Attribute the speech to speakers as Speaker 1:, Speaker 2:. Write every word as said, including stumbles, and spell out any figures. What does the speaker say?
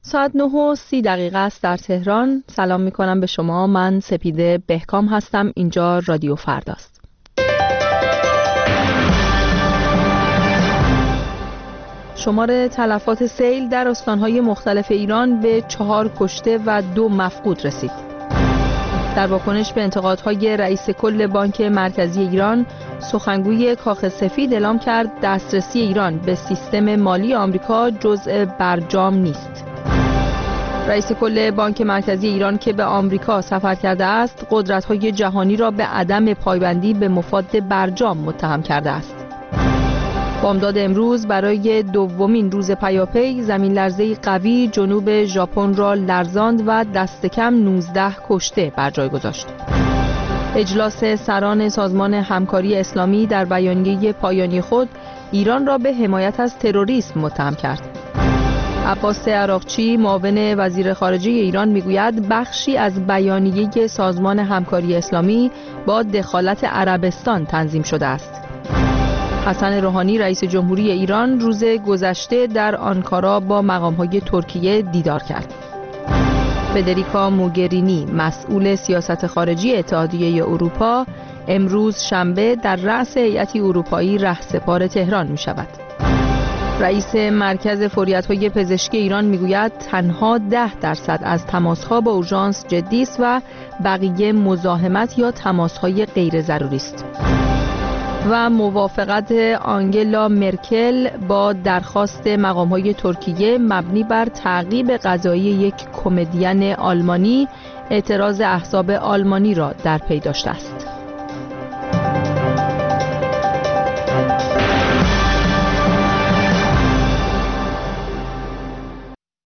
Speaker 1: ساعت نه و سی دقیقه است در تهران. سلام می کنم به شما. من سپیده بهکام هستم. اینجا رادیو فرداست. شمار تلفات سیل در استانهای مختلف ایران به چهار کشته و دو مفقود رسید. در واکنش به انتقادهای رئیس کل بانک مرکزی ایران، سخنگوی کاخ سفید اعلام کرد دسترسی ایران به سیستم مالی آمریکا جزء برجام نیست. رئیس کل بانک مرکزی ایران که به آمریکا سفر کرده است، قدرت‌های جهانی را به عدم پایبندی به مفاد برجام متهم کرده است. بامداد امروز برای دومین روز پیاپی زمین لرزه‌ای قوی جنوب ژاپن را لرزاند و دست کم نوزده کشته بر جای گذاشت. اجلاس سران سازمان همکاری اسلامی در بیانیه پایانی خود ایران را به حمایت از تروریسم متهم کرد. عباس عراقچی معاون وزیر خارجه ایران میگوید بخشی از بیانیه سازمان همکاری اسلامی با دخالت عربستان تنظیم شده است. حسن روحانی رئیس جمهوری ایران روز گذشته در آنکارا با مقام‌های ترکیه دیدار کرد. فدریکا موگرینی مسئول سیاست خارجی اتحادیه اروپا امروز شنبه در رأس هیئتی اروپایی رهسپار تهران می‌شود. رئیس مرکز فوریت‌های پزشکی ایران میگوید تنها ده درصد از تماس‌ها با اورژانس جدی است و بقیه مزاحمت یا تماس‌های غیر ضروری است. و موافقت آنگلا مرکل با درخواست مقام‌های ترکیه مبنی بر تعقیب قضایی یک کمدین آلمانی اعتراض احزاب آلمانی را در پی داشته است.